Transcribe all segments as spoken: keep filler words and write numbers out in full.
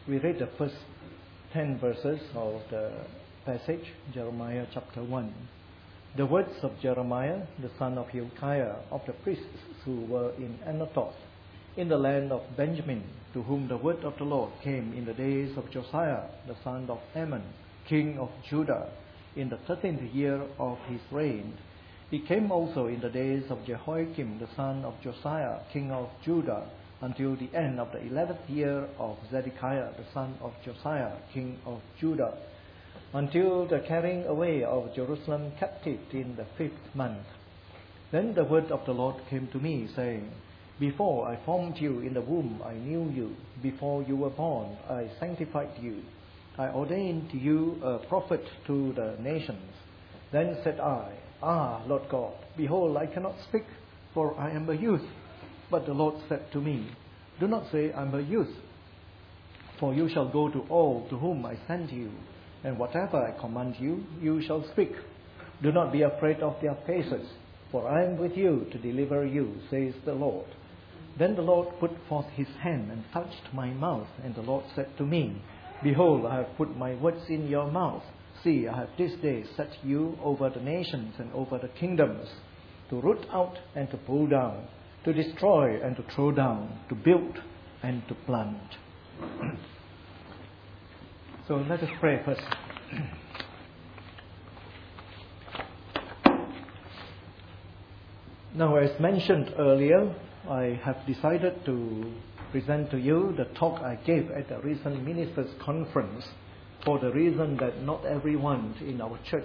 we read the first ten verses of the passage, Jeremiah chapter one. The words of Jeremiah, the son of Hilkiah, of the priests who were in Anathoth, in the land of Benjamin, to whom the word of the Lord came in the days of Josiah, the son of Amon, king of Judah, in the thirteenth year of his reign. He came also in the days of Jehoiakim, the son of Josiah, king of Judah, until the end of the eleventh year of Zedekiah, the son of Josiah, king of Judah, until the carrying away of Jerusalem captive in the fifth month. Then the word of the Lord came to me, saying, Before I formed you in the womb, I knew you. Before you were born, I sanctified you. I ordained you a prophet to the nations. Then said I, Ah, Lord God, behold, I cannot speak, for I am a youth. But the Lord said to me, Do not say, I am a youth, for you shall go to all to whom I send you, and whatever I command you, you shall speak. Do not be afraid of their faces, for I am with you to deliver you, says the Lord. Then the Lord put forth his hand and touched my mouth, and the Lord said to me, Behold, I have put my words in your mouth. See, I have this day set you over the nations and over the kingdoms, to root out and to pull down, to destroy and to throw down, to build and to plant. So let us pray first. Now, as mentioned earlier, I have decided to present to you the talk I gave at a recent ministers' conference, for the reason that not everyone in our church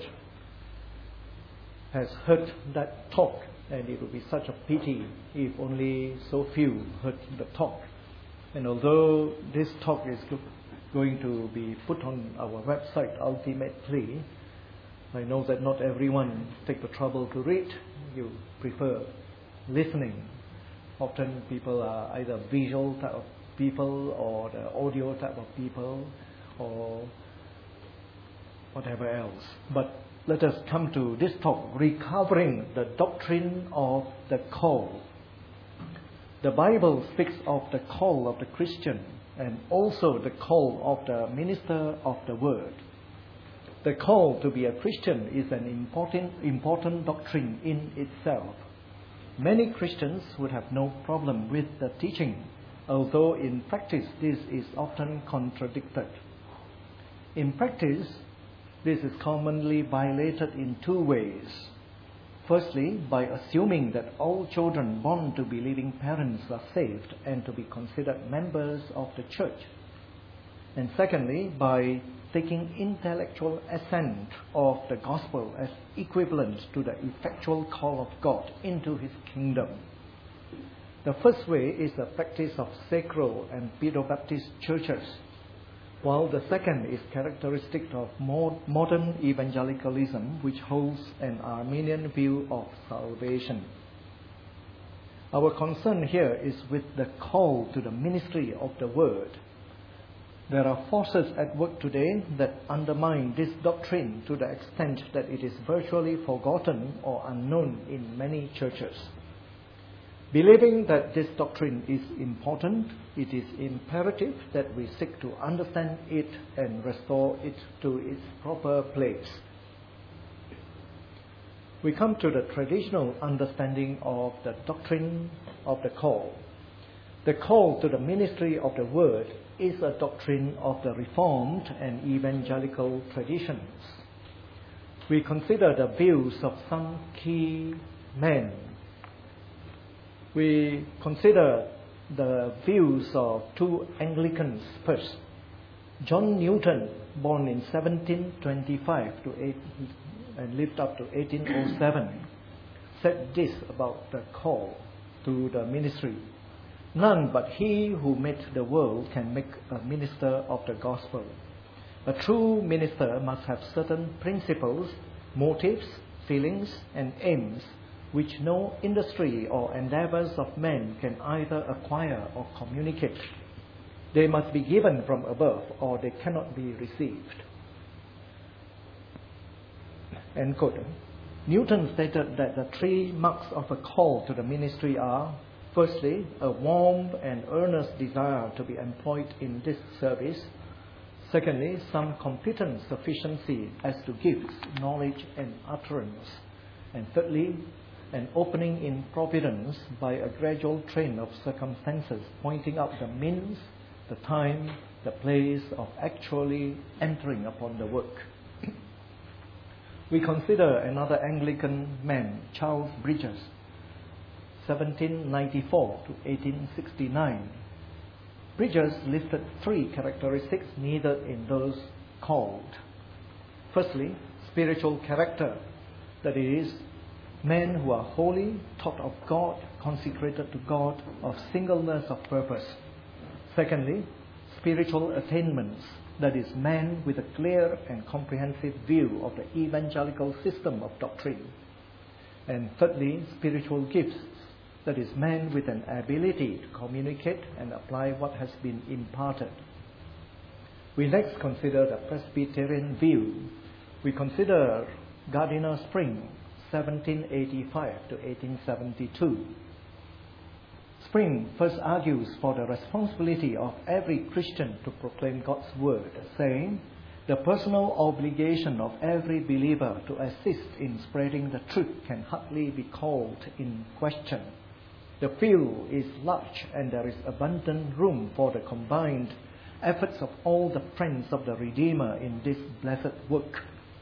has heard that talk, and it would be such a pity if only so few heard the talk. And although this talk is going to be put on our website ultimately, I know that not everyone take the trouble to read. You prefer listening. Often people are either visual type of people or the audio type of people or whatever else. But let us come to this talk, recovering the doctrine of the call. The Bible speaks of the call of the Christian and also the call of the minister of the word. The call to be a Christian is an important, important doctrine in itself. Many Christians would have no problem with the teaching, although in practice this is often contradicted. In practice, this is commonly violated in two ways. Firstly, by assuming that all children born to believing parents are saved and to be considered members of the church. And secondly, by taking intellectual assent of the gospel as equivalent to the effectual call of God into his kingdom. The first way is the practice of sacral and Pedro-Baptist churches, while the second is characteristic of more modern evangelicalism, which holds an Arminian view of salvation. Our concern here is with the call to the ministry of the word. There are forces at work today that undermine this doctrine to the extent that it is virtually forgotten or unknown in many churches. Believing that this doctrine is important, it is imperative that we seek to understand it and restore it to its proper place. We come to the traditional understanding of the doctrine of the call. The call to the ministry of the word is a doctrine of the Reformed and evangelical traditions. We consider the views of some key men. We consider the views of two Anglicans first. John Newton, born in seventeen twenty-five to eight, and lived up to eighteen oh seven, said this about the call to the ministry. None but he who made the world can make a minister of the gospel. A true minister must have certain principles, motives, feelings, and aims which no industry or endeavors of men can either acquire or communicate. They must be given from above or they cannot be received. End quote. Newton stated that the three marks of a call to the ministry are Firstly, a warm and earnest desire to be employed in this service. Secondly, some competent sufficiency as to gifts, knowledge, and utterance. And thirdly, an opening in providence by a gradual train of circumstances pointing out the means, the time, the place of actually entering upon the work. We consider another Anglican man, Charles Bridges, seventeen ninety-four to eighteen sixty-nine. Bridges listed three characteristics needed in those called. Firstly, spiritual character, that is, men who are holy, taught of God, consecrated to God, of singleness of purpose. Secondly, spiritual attainments, that is, men with a clear and comprehensive view of the evangelical system of doctrine. And thirdly, spiritual gifts, that is, men with an ability to communicate and apply what has been imparted. We next consider the Presbyterian view. We consider Gardiner Spring, seventeen eighty-five to eighteen seventy-two. Spring first argues for the responsibility of every Christian to proclaim God's word, saying, the personal obligation of every believer to assist in spreading the truth can hardly be called in question. The field is large and there is abundant room for the combined efforts of all the friends of the Redeemer in this blessed work.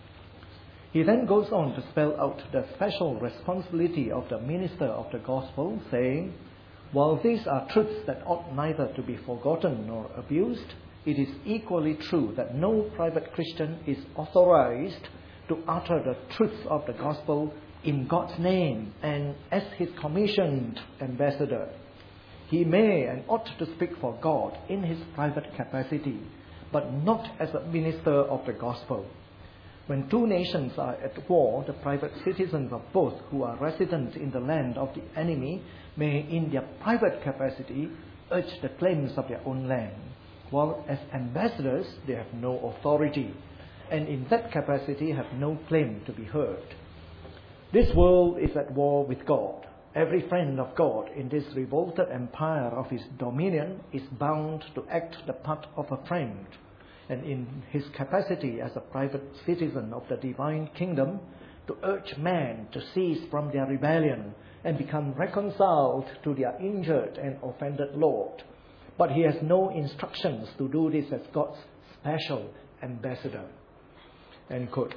He then goes on to spell out the special responsibility of the minister of the gospel, saying, while these are truths that ought neither to be forgotten nor abused, it is equally true that no private Christian is authorized to utter the truths of the gospel in God's name and as his commissioned ambassador. He may and ought to speak for God in his private capacity, but not as a minister of the gospel. When two nations are at war, the private citizens of both who are residents in the land of the enemy may in their private capacity urge the claims of their own land, while as ambassadors they have no authority, and in that capacity have no claim to be heard. This world is at war with God. Every friend of God in this revolted empire of his dominion is bound to act the part of a friend, and in his capacity as a private citizen of the divine kingdom, to urge man to cease from their rebellion and become reconciled to their injured and offended Lord. But he has no instructions to do this as God's special ambassador. End quote.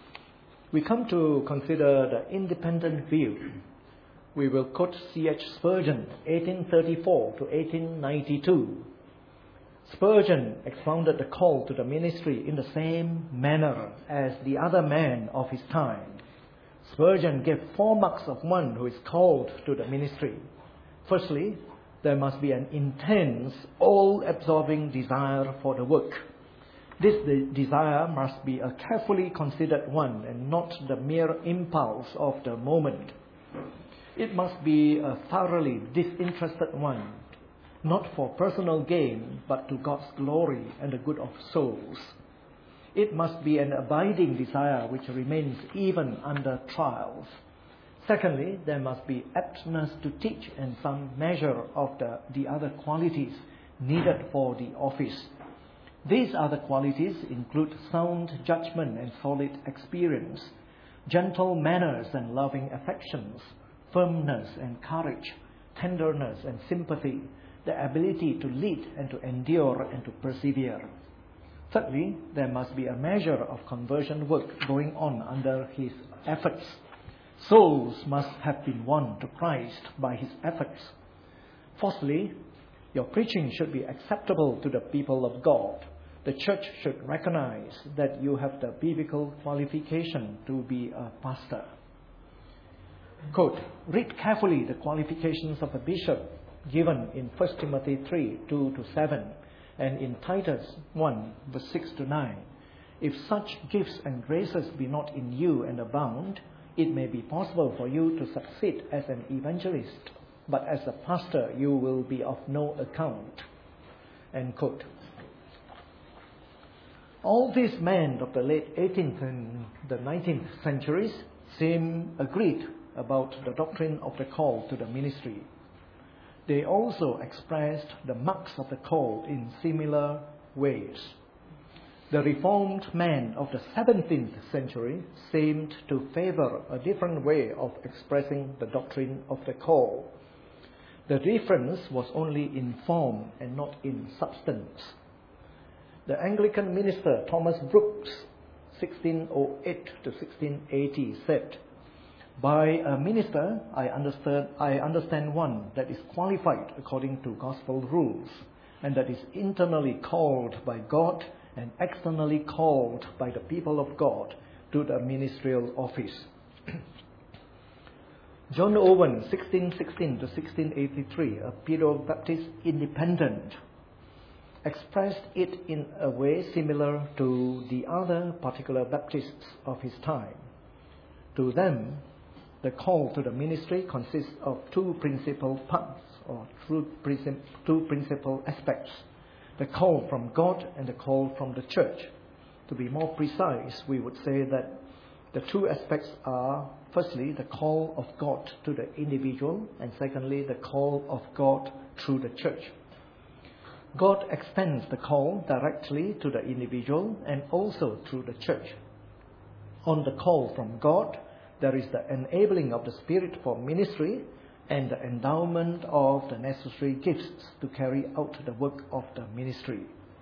We come to consider the independent view. We will quote C H Spurgeon, eighteen thirty-four to eighteen ninety-two. Spurgeon expounded the call to the ministry in the same manner as the other men of his time. Spurgeon gave four marks of one who is called to the ministry. Firstly, there must be an intense, all-absorbing desire for the work. This de- desire must be a carefully considered one and not the mere impulse of the moment. It must be a thoroughly disinterested one, not for personal gain, but to God's glory and the good of souls. It must be an abiding desire which remains even under trials. Secondly, there must be aptness to teach and some measure of the, the other qualities needed for the office. These other qualities include sound judgment and solid experience, gentle manners and loving affections, firmness and courage, tenderness and sympathy, the ability to lead and to endure and to persevere. Thirdly, there must be a measure of conversion work going on under his efforts. Souls must have been won to Christ by his efforts. Fourthly, your preaching should be acceptable to the people of God. The church should recognize that you have the biblical qualification to be a pastor. Quote, read carefully the qualifications of a bishop given in First Timothy three, two to seven, and in Titus one, verse six to nine. If such gifts and graces be not in you and abound, it may be possible for you to succeed as an evangelist, but as a pastor you will be of no account. End quote. All these men of the late eighteenth and the nineteenth centuries seem agreed about the doctrine of the call to the ministry. they also expressed the marks of the call in similar ways. The Reformed men of the seventeenth century seemed to favor a different way of expressing the doctrine of the call. The difference was only in form and not in substance. The Anglican minister Thomas Brooks, sixteen oh eight to sixteen eighty, said, "By a minister, I understand, I understand one that is qualified according to gospel rules, and that is internally called by God and externally called by the people of God to the ministerial office." John Owen, sixteen sixteen to sixteen eighty-three, a Pedro-Baptist independent, expressed it in a way similar to the other particular Baptists of his time. To them, the call to the ministry consists of two principal parts, or two principal aspects: the call from God and the call from the church. To be more precise, we would say that the two aspects are, firstly, the call of God to the individual, and secondly, the call of God through the church. God extends the call directly to the individual and also through the church. On the call from God, there is the enabling of the Spirit for ministry and the endowment of the necessary gifts to carry out the work of the ministry.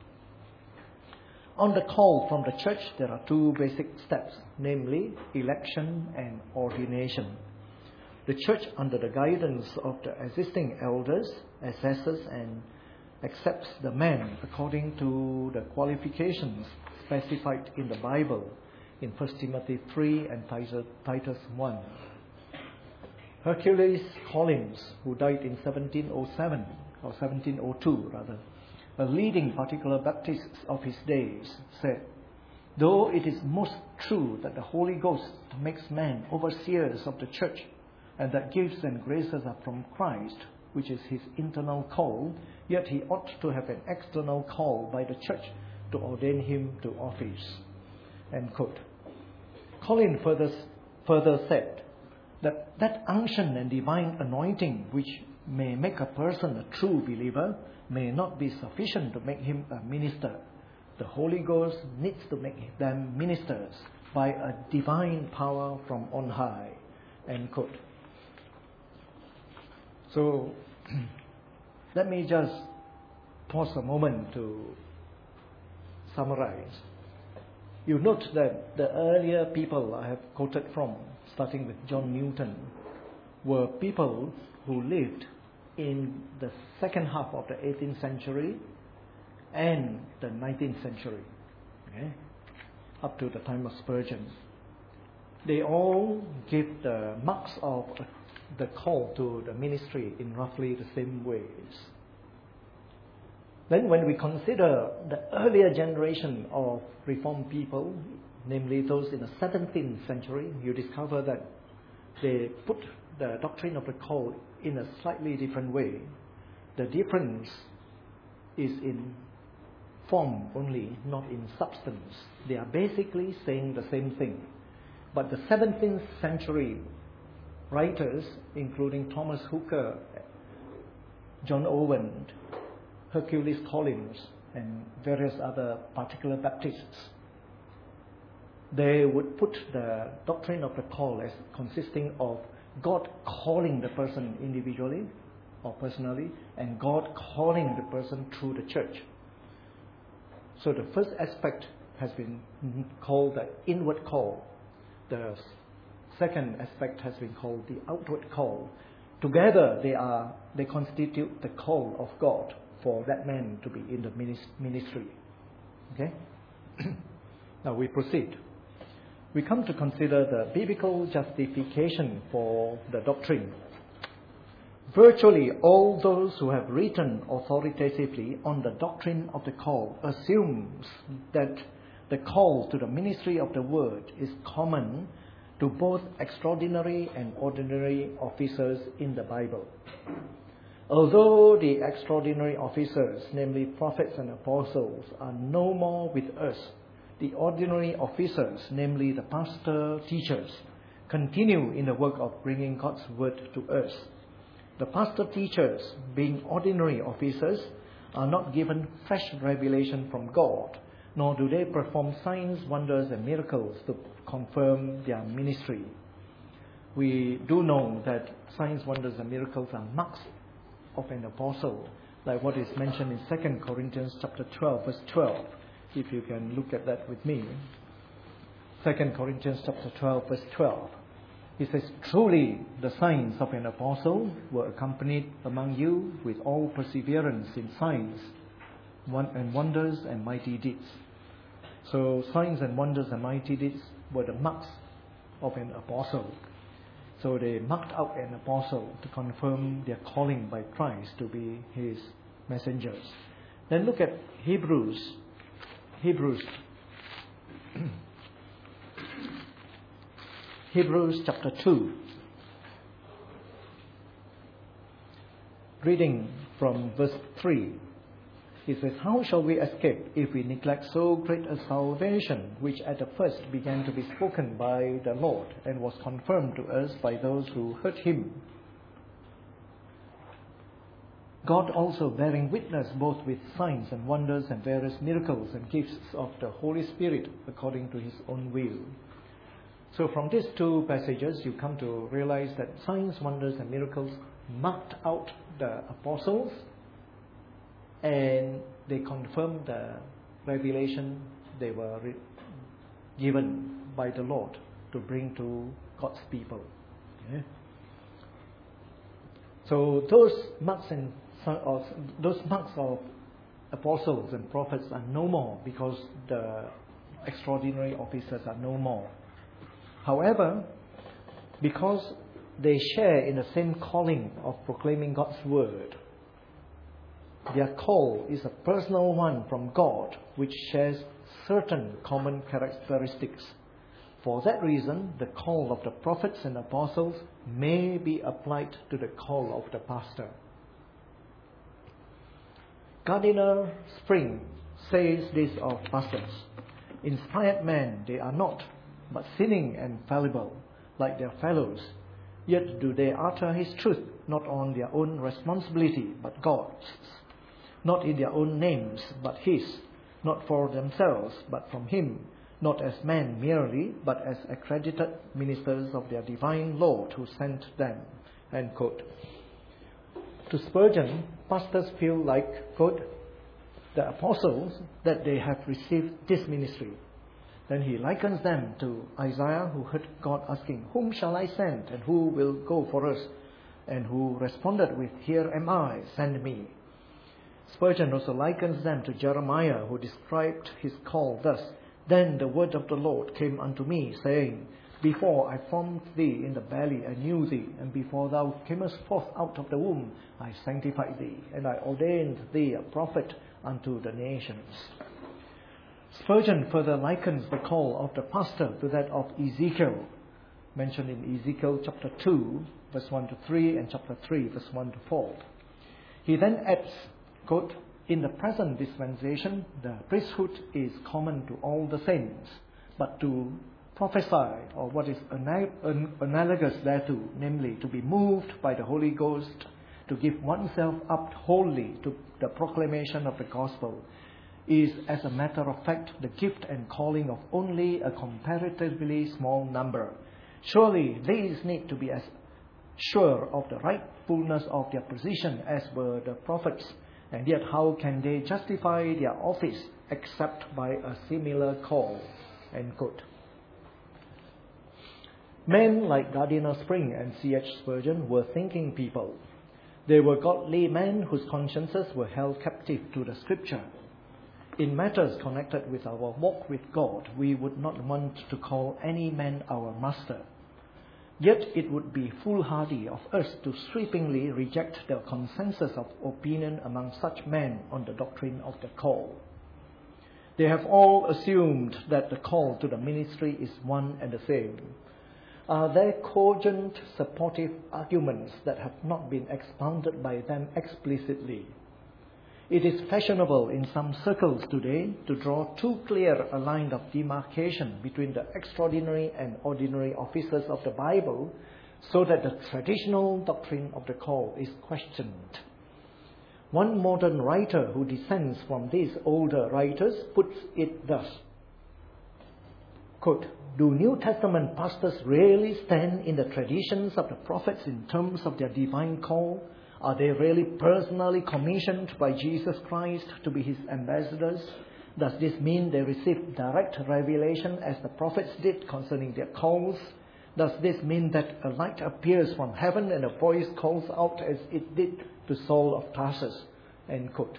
On the call from the church, there are two basic steps, namely election and ordination. The church, under the guidance of the existing elders, assesses and accepts the man according to the qualifications specified in the Bible in First Timothy three and Titus one. Hercules Collins, who died in seventeen oh seven, or seventeen oh two rather, a leading particular Baptist of his days, said, "Though it is most true that the Holy Ghost makes men overseers of the church, and that gifts and graces are from Christ, which is his internal call, yet he ought to have an external call by the church to ordain him to office." End quote. Collins further, further said that that unction and divine anointing which may make a person a true believer may not be sufficient to make him a minister. The Holy Ghost needs to make them ministers by a divine power from on high. End quote. So, let me just pause a moment to summarize. You note that the earlier people I have quoted from, starting with John Newton, were people who lived in the second half of the eighteenth century and the nineteenth century, okay, up to the time of Spurgeon. They all give the marks of the call to the ministry in roughly the same ways. Then when we consider the earlier generation of Reformed people, namely those in the seventeenth century, you discover that they put the doctrine of the call in a slightly different way. The difference is in form only, not in substance. They are basically saying the same thing. But the seventeenth century writers, including Thomas Hooker, John Owen, Hercules Collins, and various other particular Baptists, they would put the doctrine of the call as consisting of God calling the person individually or personally, and God calling the person through the church. So the first aspect has been called the inward call. The second aspect has been called the outward call. Together they are they constitute the call of God for that man to be in the ministry. Okay? Now we proceed. We come to consider the biblical justification for the doctrine. Virtually all those who have written authoritatively on the doctrine of the call assumes that the call to the ministry of the word is common to both extraordinary and ordinary officers in the Bible. Although the extraordinary officers, namely prophets and apostles, are no more with us, the ordinary officers, namely the pastor, teachers, continue in the work of bringing God's word to us. The pastor teachers, being ordinary officers, are not given fresh revelation from God, nor do they perform signs, wonders, and miracles to confirm their ministry. We do know that signs, wonders, and miracles are marks of an apostle, like what is mentioned in Second Corinthians chapter twelve, verse twelve. If you can look at that with me. Second Corinthians chapter twelve, verse twelve. He says, "Truly the signs of an apostle were accompanied among you with all perseverance in signs and wonders and mighty deeds." So signs and wonders and mighty deeds were the marks of an apostle. So they marked out an apostle to confirm their calling by Christ to be his messengers. Then look at Hebrews. Hebrews. Hebrews chapter two. Reading from verse three. He says, "How shall we escape if we neglect so great a salvation, which at the first began to be spoken by the Lord, and was confirmed to us by those who heard him? God also bearing witness both with signs and wonders and various miracles and gifts of the Holy Spirit according to his own will." So from these two passages, you come to realize that signs, wonders, and miracles marked out the apostles, and they confirmed the revelation they were re- given by the Lord to bring to God's people. Okay? So those marks and or those marks of apostles and prophets are no more, because the extraordinary officers are no more. However, because they share in the same calling of proclaiming God's word, their call is a personal one from God, which shares certain common characteristics. For that reason, the call of the prophets and apostles may be applied to the call of the pastor. Gardiner Spring says this of pastors: "Inspired men they are not, but sinning and fallible, like their fellows. Yet do they utter his truth, not on their own responsibility, but God's. Not in their own names, but his. Not for themselves, but from him. Not as men merely, but as accredited ministers of their divine Lord who sent them." End quote. To Spurgeon, pastors feel like, quote, "the apostles, that they have received this ministry." Then he likens them to Isaiah, who heard God asking, "Whom shall I send, and who will go for us?" And who responded with, "Here am I, send me." Spurgeon also likens them to Jeremiah, who described his call thus: "Then the word of the Lord came unto me, saying, Before I formed thee in the belly, I knew thee, and before thou camest forth out of the womb, I sanctified thee, and I ordained thee a prophet unto the nations." Spurgeon further likens the call of the pastor to that of Ezekiel, mentioned in Ezekiel chapter two, verse one to three, and chapter three, verse one to four. He then adds, quote, "In the present dispensation, the priesthood is common to all the saints, but to prophesy, or what is analogous thereto, namely to be moved by the Holy Ghost, to give oneself up wholly to the proclamation of the gospel, is, as a matter of fact, the gift and calling of only a comparatively small number. Surely these need to be as sure of the rightfulness of their position as were the prophets, and yet how can they justify their office except by a similar call?" End quote. Men like Gardiner Spring and C H Spurgeon were thinking people. They were godly men whose consciences were held captive to the Scripture. In matters connected with our walk with God, we would not want to call any man our master. Yet it would be foolhardy of us to sweepingly reject the consensus of opinion among such men on the doctrine of the call. They have all assumed that the call to the ministry is one and the same. Are there cogent, supportive arguments that have not been expounded by them explicitly? It is fashionable in some circles today to draw too clear a line of demarcation between the extraordinary and ordinary officers of the Bible so that the traditional doctrine of the call is questioned. One modern writer who dissents from these older writers puts it thus, quote, "Do New Testament pastors really stand in the traditions of the prophets in terms of their divine call? Are they really personally commissioned by Jesus Christ to be his ambassadors? Does this mean they receive direct revelation as the prophets did concerning their calls? Does this mean that a light appears from heaven and a voice calls out as it did to Saul of Tarsus?" End quote.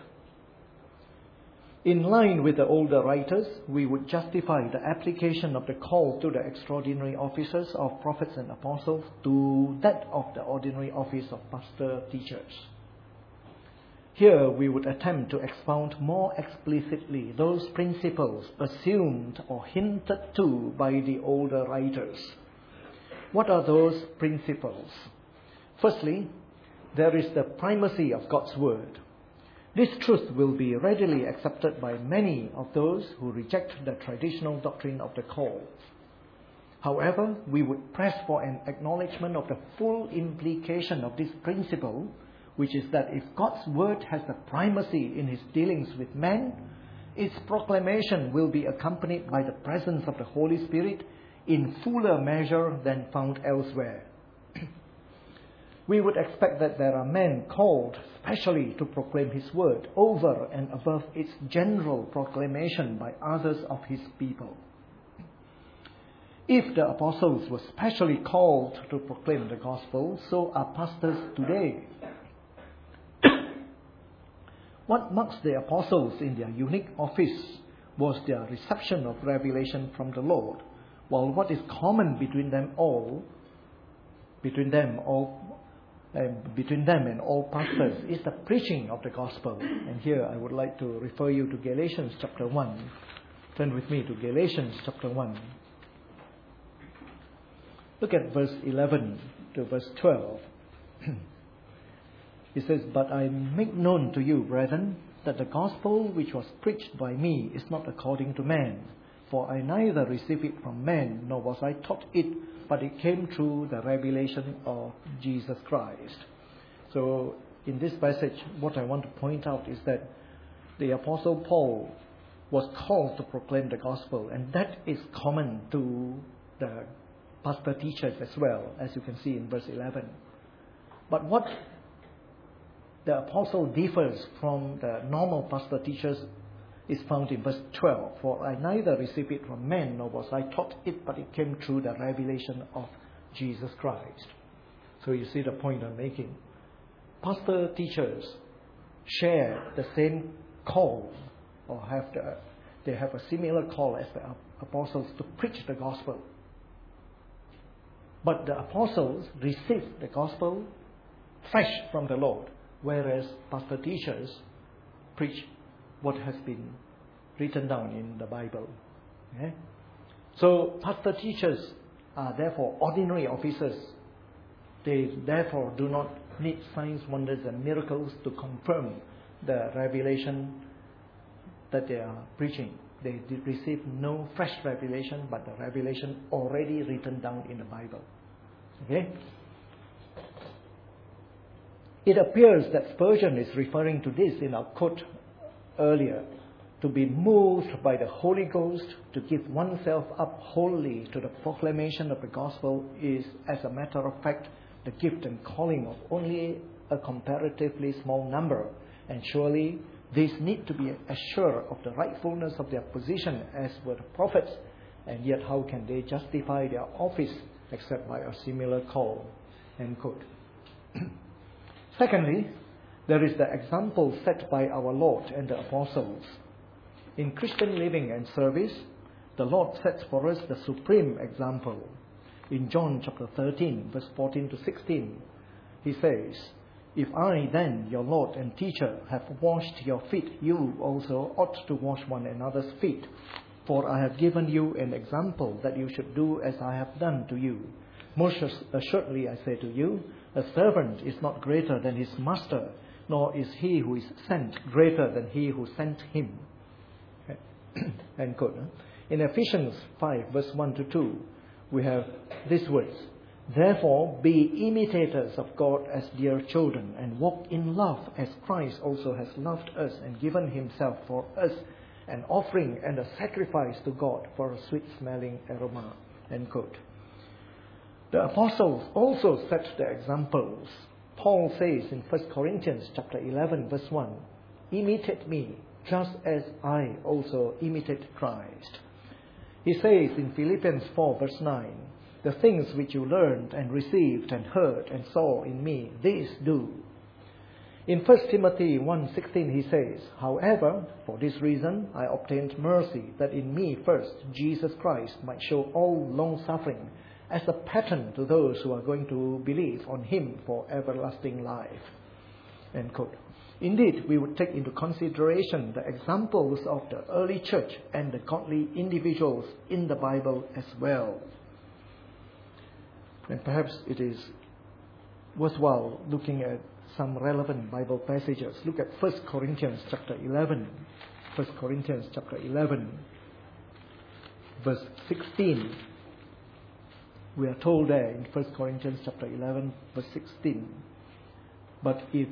In line with the older writers, we would justify the application of the call to the extraordinary offices of prophets and apostles to that of the ordinary office of pastor-teachers. Here we would attempt to expound more explicitly those principles assumed or hinted to by the older writers. What are those principles? Firstly, there is the primacy of God's Word. This truth will be readily accepted by many of those who reject the traditional doctrine of the call. However, we would press for an acknowledgement of the full implication of this principle, which is that if God's Word has the primacy in his dealings with men, its proclamation will be accompanied by the presence of the Holy Spirit in fuller measure than found elsewhere. We would expect that there are men called specially to proclaim his word over and above its general proclamation by others of his people. If the apostles were specially called to proclaim the gospel, so are pastors today. What marks the apostles in their unique office was their reception of revelation from the Lord, while what is common between them all, between them all, uh, between them and all pastors is the preaching of the gospel. And here I would like to refer you to Galatians chapter one. Turn with me to Galatians chapter one. Look at verse eleven to verse twelve. It says, "But I make known to you, brethren, that the gospel which was preached by me is not according to man. For I neither received it from man, nor was I taught it, but it came through the revelation of Jesus Christ." So in this passage, what I want to point out is that the Apostle Paul was called to proclaim the gospel, and that is common to the pastor teachers as well, as you can see in verse eleven. But what the apostle differs from the normal pastor teachers is found in verse twelve. "For I neither received it from men, nor was I taught it, but it came through the revelation of Jesus Christ." So you see the point I'm making. Pastor teachers share the same call, or have the, they have a similar call as the apostles to preach the gospel. But the apostles received the gospel fresh from the Lord, whereas pastor teachers preach what has been written down in the Bible. Okay? So pastor teachers are therefore ordinary officers. They therefore do not need signs, wonders and miracles to confirm the revelation that they are preaching. They did receive no fresh revelation, but the revelation already written down in the Bible. Okay? It appears that Spurgeon is referring to this in our quote earlier. To be moved by the Holy Ghost to give oneself up wholly to the proclamation of the gospel is, as a matter of fact, the gift and calling of only a comparatively small number. And surely these need to be assured of the rightfulness of their position as were the prophets. And yet how can they justify their office except by a similar call? End quote. Secondly, there is the example set by our Lord and the apostles. In Christian living and service, the Lord sets for us the supreme example. In John chapter thirteen, verse fourteen to sixteen, he says, "If I then, your Lord and teacher, have washed your feet, you also ought to wash one another's feet. For I have given you an example that you should do as I have done to you. Most assuredly I say to you, a servant is not greater than his master, nor is he who is sent greater than he who sent him." End quote. In Ephesians five, verse one to two, we have these words. Therefore, be imitators of God as dear children, and walk in love as Christ also has loved us and given himself for us, an offering and a sacrifice to God for a sweet-smelling aroma. End quote. The apostles also set the examples. Paul says in First Corinthians chapter eleven, verse one, imitate me, just as I also imitate Christ. He says in Philippians four, verse nine, the things which you learned and received and heard and saw in me, these do. In First Timothy one sixteen he says, however, for this reason I obtained mercy, that in me first Jesus Christ might show all long-suffering as a pattern to those who are going to believe on him for everlasting life. End quote. Indeed, we would take into consideration the examples of the early church and the godly individuals in the Bible as well. And perhaps it is worthwhile looking at some relevant Bible passages. Look at First Corinthians chapter eleven. First Corinthians chapter eleven, verse sixteen. We are told there in First Corinthians chapter eleven, verse sixteen. But if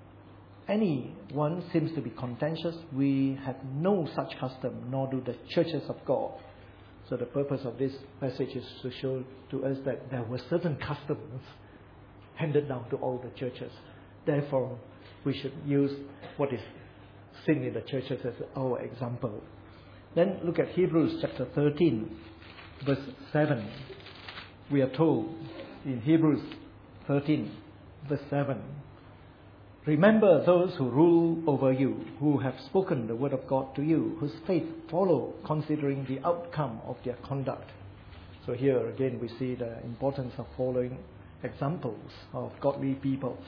anyone seems to be contentious, we have no such custom, nor do the churches of God. So the purpose of this passage is to show to us that there were certain customs handed down to all the churches. Therefore, we should use what is seen in the churches as our example. Then look at Hebrews chapter thirteen, verse seven. We are told in Hebrews thirteen, verse seven, remember those who rule over you, who have spoken the word of God to you, whose faith follow, considering the outcome of their conduct. So here again we see the importance of following examples of godly people.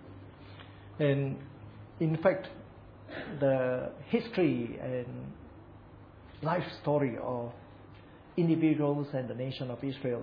And in fact, the history and life story of individuals and the nation of Israel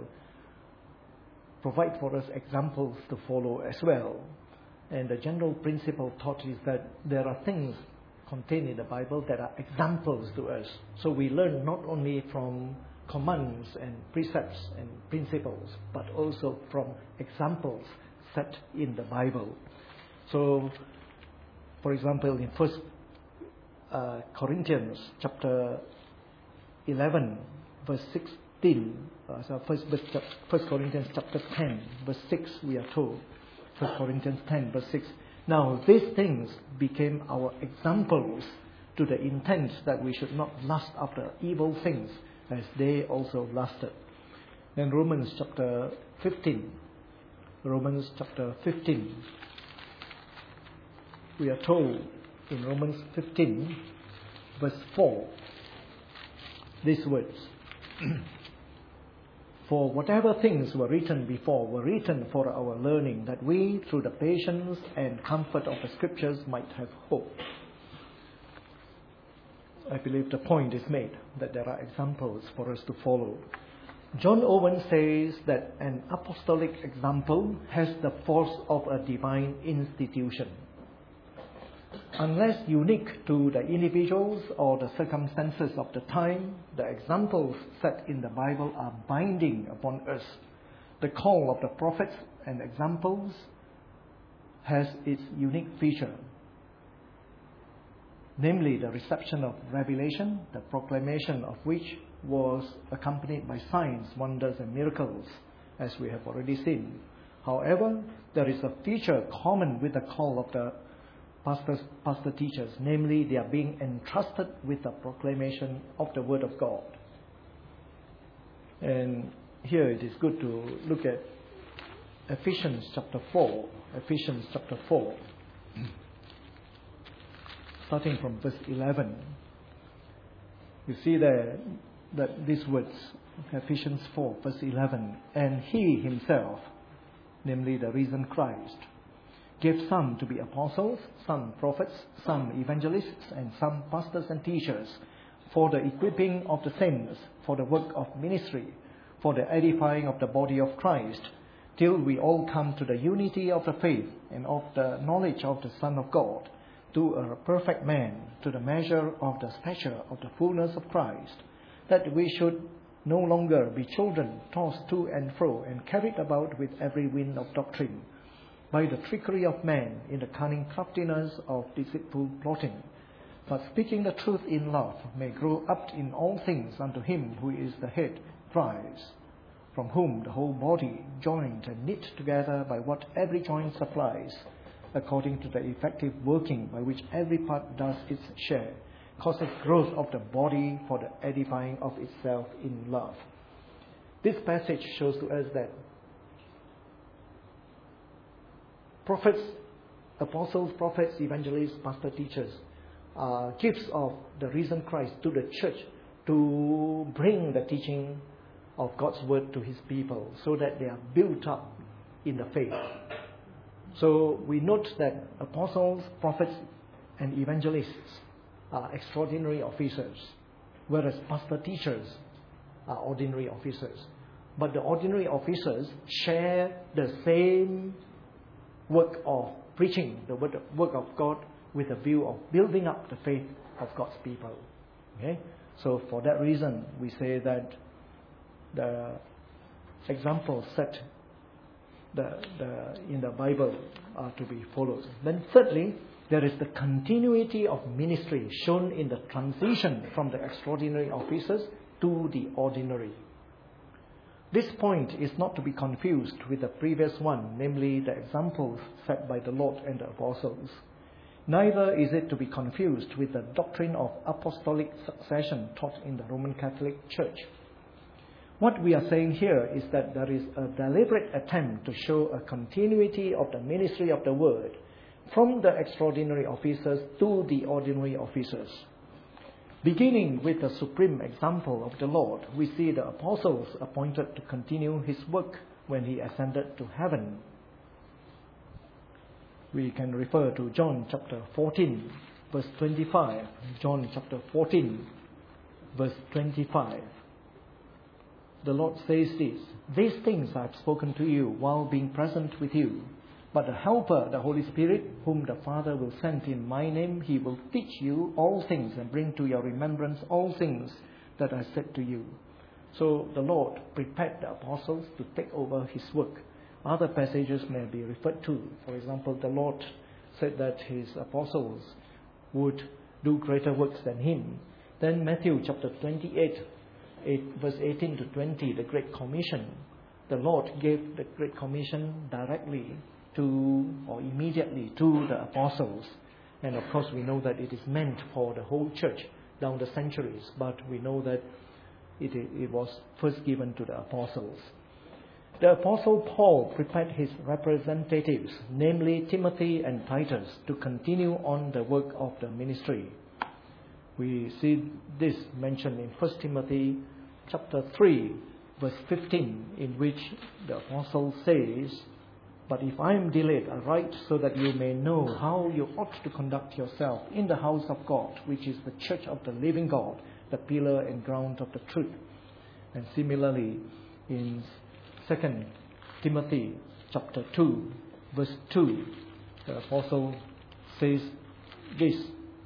provide for us examples to follow as well. And the general principle taught is that there are things contained in the Bible that are examples to us. So we learn not only from commands and precepts and principles, but also from examples set in the Bible. So, for example, in First uh, Corinthians chapter eleven, verse sixteen, uh, so First, First Corinthians chapter ten, verse six, we are told. First Corinthians ten, verse six. Now these things became our examples, to the intent that we should not lust after evil things, as they also lusted. Then Romans chapter fifteen. Romans chapter fifteen. We are told in Romans fifteen, verse four, these words. For whatever things were written before were written for our learning, that we, through the patience and comfort of the Scriptures, might have hope. I believe the point is made that there are examples for us to follow. John Owen says that an apostolic example has the force of a divine institution. Unless unique to the individuals or the circumstances of the time, the examples set in the Bible are binding upon us. The call of the prophets and examples has its unique feature, namely the reception of revelation, the proclamation of which was accompanied by signs, wonders and miracles, as we have already seen. However, there is a feature common with the call of the pastors, pastor teachers, namely they are being entrusted with the proclamation of the Word of God. And here it is good to look at Ephesians chapter four. Ephesians chapter four. Starting from verse eleven. You see there that these words, Ephesians four, verse eleven, and he himself, namely the risen Christ, gave some to be apostles, some prophets, some evangelists, and some pastors and teachers, for the equipping of the saints, for the work of ministry, for the edifying of the body of Christ, till we all come to the unity of the faith and of the knowledge of the Son of God, to a perfect man, to the measure of the stature of the fullness of Christ, that we should no longer be children tossed to and fro and carried about with every wind of doctrine, by the trickery of man in the cunning craftiness of deceitful plotting, but speaking the truth in love, may grow up in all things unto him who is the head, Christ, from whom the whole body, joined and knit together by what every joint supplies, according to the effective working by which every part does its share, causes growth of the body for the edifying of itself in love. This passage shows to us that prophets, apostles, prophets, evangelists, pastor, teachers are gifts of the risen Christ to the church to bring the teaching of God's word to his people so that they are built up in the faith. So we note that apostles, prophets, and evangelists are extraordinary officers, whereas pastor teachers are ordinary officers. But the ordinary officers share the same work of preaching, the work of God, with a view of building up the faith of God's people. Okay? So for that reason, we say that the examples set the, the, in the Bible are to be followed. Then thirdly, there is the continuity of ministry shown in the transition from the extraordinary officers to the ordinary. This point is not to be confused with the previous one, namely the examples set by the Lord and the apostles. Neither is it to be confused with the doctrine of apostolic succession taught in the Roman Catholic Church. What we are saying here is that there is a deliberate attempt to show a continuity of the ministry of the word from the extraordinary officers to the ordinary officers. Beginning with the supreme example of the Lord, we see the apostles appointed to continue his work when he ascended to heaven. We can refer to John chapter fourteen, verse twenty-five. John chapter fourteen, verse twenty-five. The Lord says this, "These things I have spoken to you while being present with you. But the Helper, the Holy Spirit, whom the Father will send in my name, he will teach you all things and bring to your remembrance all things that I said to you." So the Lord prepared the apostles to take over his work. Other passages may be referred to. For example, the Lord said that his apostles would do greater works than him. Then Matthew chapter twenty-eight, eight, verse eighteen to twenty, the Great Commission. The Lord gave the Great Commission directly to or immediately to the apostles. And of course we know that it is meant for the whole church down the centuries, but we know that it, it was first given to the apostles. The apostle Paul prepared his representatives, namely Timothy and Titus, to continue on the work of the ministry. We see this mentioned in First Timothy chapter three, verse fifteen, in which the apostle says, "But if I am delayed, I write so that you may know how you ought to conduct yourself in the house of God, which is the church of the living God, the pillar and ground of the truth." And similarly, in Second Timothy chapter two, verse two, the apostle says this,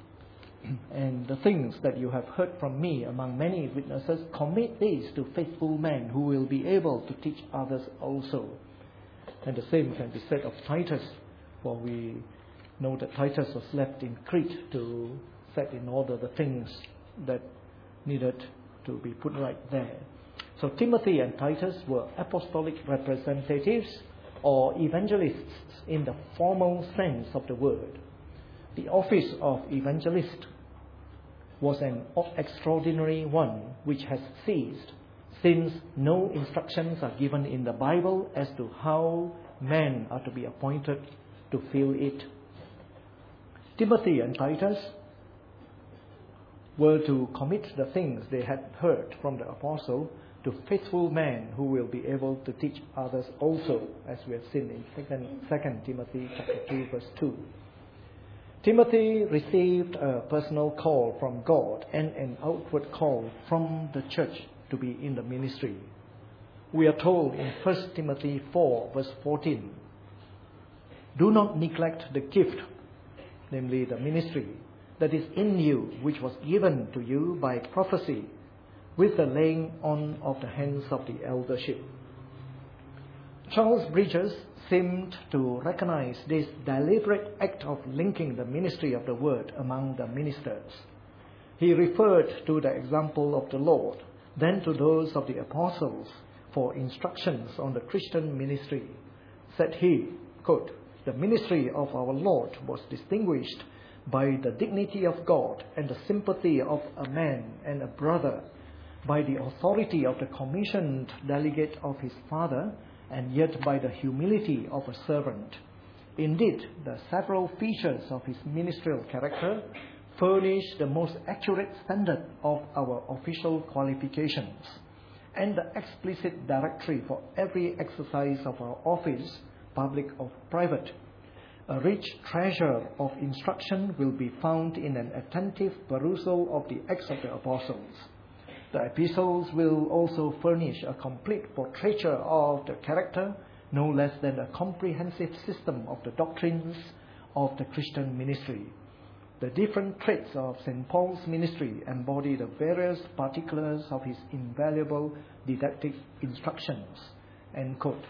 "And the things that you have heard from me among many witnesses, commit these to faithful men who will be able to teach others also." And the same can be said of Titus, for we know that Titus was left in Crete to set in order the things that needed to be put right there. So Timothy and Titus were apostolic representatives or evangelists in the formal sense of the word. The office of evangelist was an extraordinary one which has ceased, since no instructions are given in the Bible as to how men are to be appointed to fill it. Timothy and Titus were to commit the things they had heard from the apostle to faithful men who will be able to teach others also, as we have seen in Second Timothy chapter two, verse two. Timothy received a personal call from God and an outward call from the church to be in the ministry. We are told in First Timothy four, verse fourteen, "Do not neglect the gift," namely the ministry, "that is in you, which was given to you by prophecy, with the laying on of the hands of the eldership. Charles Bridges seemed to recognize this deliberate act of linking the ministry of the word among the ministers. He referred to the example of the Lord, then to those of the apostles, for instructions on the Christian ministry. Said he, quote, "The ministry of our Lord was distinguished by the dignity of God and the sympathy of a man and a brother, by the authority of the commissioned delegate of his Father, and yet by the humility of a servant. Indeed, the several features of his ministerial character furnish the most accurate standard of our official qualifications, and the explicit directory for every exercise of our office, public or private. A rich treasure of instruction will be found in an attentive perusal of the Acts of the Apostles. The epistles will also furnish a complete portraiture of the character, no less than a comprehensive system of the doctrines of the Christian ministry. The different traits of Saint Paul's ministry embody the various particulars of his invaluable didactic instructions." End quote.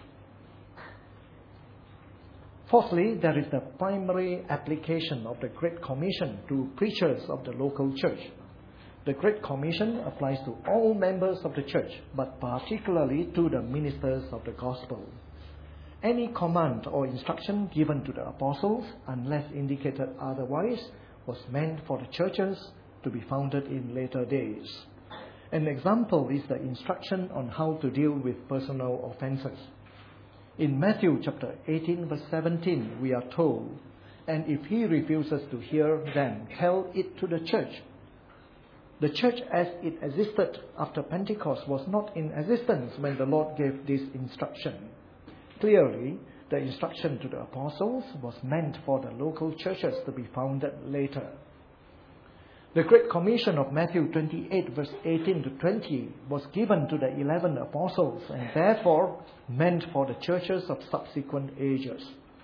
Fourthly, there is the primary application of the Great Commission to preachers of the local church. The Great Commission applies to all members of the church, but particularly to the ministers of the gospel. Any command or instruction given to the apostles, unless indicated otherwise, was meant for the churches to be founded in later days. An example is the instruction on how to deal with personal offences. In Matthew chapter eighteen verse seventeen, we are told, "And if he refuses to hear them, tell it to the church." The church as it existed after Pentecost was not in existence when the Lord gave this instruction. Clearly, the instruction to the apostles was meant for the local churches to be founded later. The Great Commission of Matthew twenty-eight verse eighteen to twenty was given to the eleven apostles and therefore meant for the churches of subsequent ages.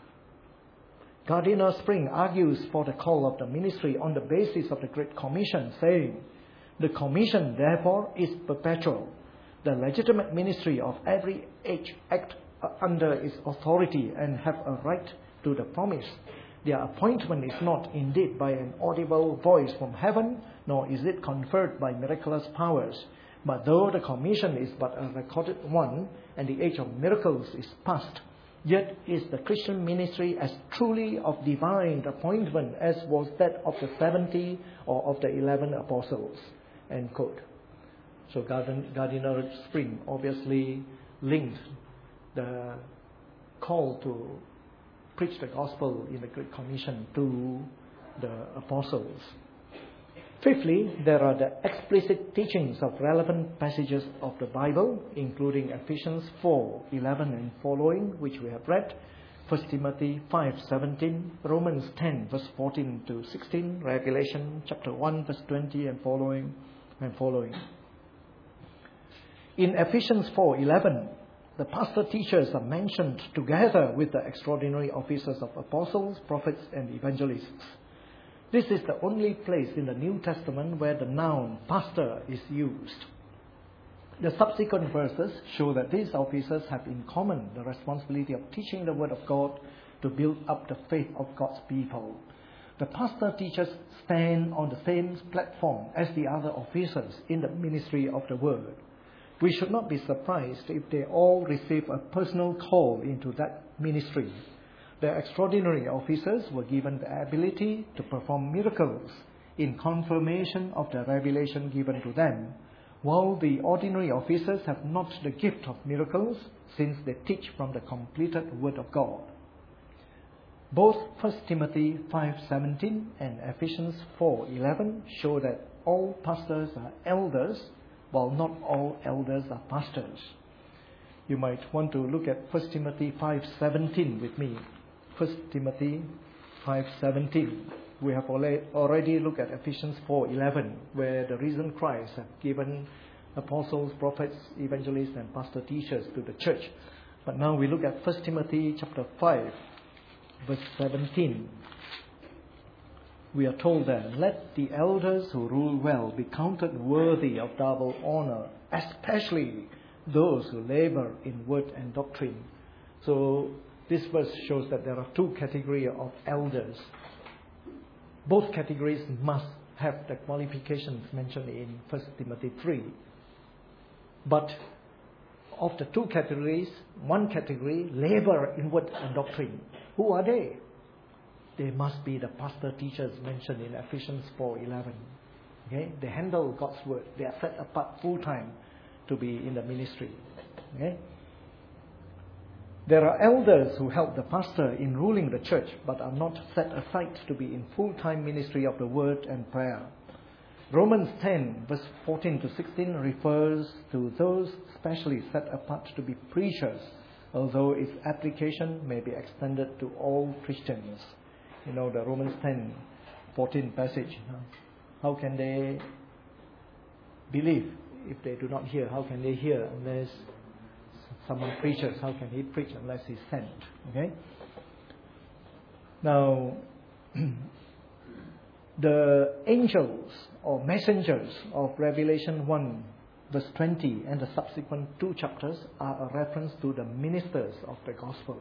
Gardiner Spring argues for the call of the ministry on the basis of the Great Commission, saying, "The commission, therefore, is perpetual. The legitimate ministry of every age act under its authority and have a right to the promise. Their appointment is not indeed by an audible voice from heaven, nor is it conferred by miraculous powers. But though the commission is but a recorded one, and the age of miracles is past, yet is the Christian ministry as truly of divine appointment as was that of the seventy or of the eleven apostles." End quote. So Gardiner Spring obviously linked the call to preach the gospel in the Great Commission to the apostles. Fifthly, there are the explicit teachings of relevant passages of the Bible, including Ephesians four eleven and following, which we have read, First Timothy five seventeen, Romans ten verse fourteen to sixteen, Revelation chapter one verse twenty and following and following. In Ephesians four eleven, the pastor teachers are mentioned together with the extraordinary offices of apostles, prophets, and evangelists. This is the only place in the New Testament where the noun pastor is used. The subsequent verses show that these officers have in common the responsibility of teaching the Word of God to build up the faith of God's people. The pastor teachers stand on the same platform as the other officers in the ministry of the Word. We should not be surprised if they all receive a personal call into that ministry. The extraordinary officers were given the ability to perform miracles in confirmation of the revelation given to them, while the ordinary officers have not the gift of miracles, since they teach from the completed Word of God. Both First Timothy five seventeen and Ephesians four eleven show that all pastors are elders, while not all elders are pastors. You might want to look at First Timothy five seventeen with me. First Timothy five seventeen. We have already looked at Ephesians four eleven, where the risen Christ has given apostles, prophets, evangelists, and pastor teachers to the church. But now we look at First Timothy chapter five, verse seventeen. we are told that, let the elders who rule well be counted worthy of double honor, especially those who labor in word and doctrine. So this verse shows that there are two categories of elders. Both categories must have the qualifications mentioned in First Timothy three. But of the two categories, one category labor in word and doctrine. Who are they? They must be the pastor teachers mentioned in Ephesians four eleven. Okay? They handle God's word. They are set apart full time to be in the ministry. Okay? There are elders who help the pastor in ruling the church, but are not set aside to be in full-time ministry of the word and prayer. Romans ten, verse fourteen to sixteen refers to those specially set apart to be preachers, although its application may be extended to all Christians. You know, the Romans ten, fourteen passage. How can they believe if they do not hear? How can they hear unless someone preaches? How can he preach unless he's sent? Okay? Now, the angels or messengers of Revelation one, verse twenty, and the subsequent two chapters are a reference to the ministers of the gospel.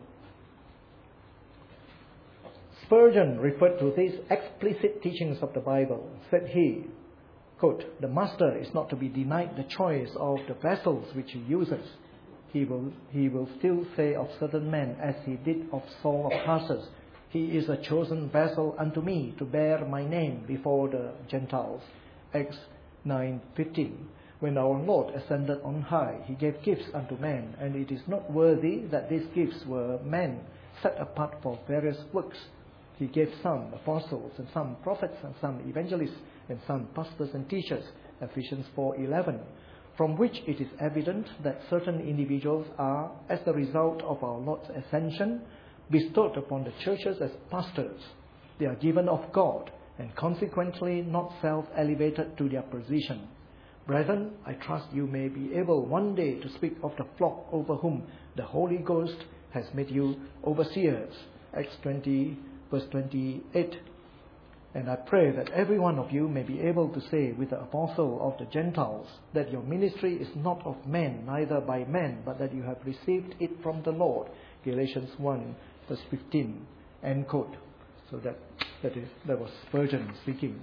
Spurgeon referred to these explicit teachings of the Bible. Said he, quote, "The master is not to be denied the choice of the vessels which he uses. He will, he will still say of certain men, as he did of Saul of Tarsus, he is a chosen vessel unto me to bear my name before the Gentiles." Acts nine fifteen. When our Lord ascended on high, he gave gifts unto men, and it is not worthy that these gifts were men set apart for various works. He gave some apostles, and some prophets, and some evangelists, and some pastors and teachers. Ephesians four eleven. From which it is evident that certain individuals are, as the result of our Lord's ascension, bestowed upon the churches as pastors. They are given of God, and consequently not self-elevated to their position. Brethren, I trust you may be able one day to speak of the flock over whom the Holy Ghost has made you overseers. Acts twenty, verse twenty-eight. And I pray that every one of you may be able to say with the apostle of the Gentiles, that your ministry is not of men, neither by men, but that you have received it from the Lord. Galatians one, verse fifteen. End quote. So that, that, is, that was Spurgeon speaking.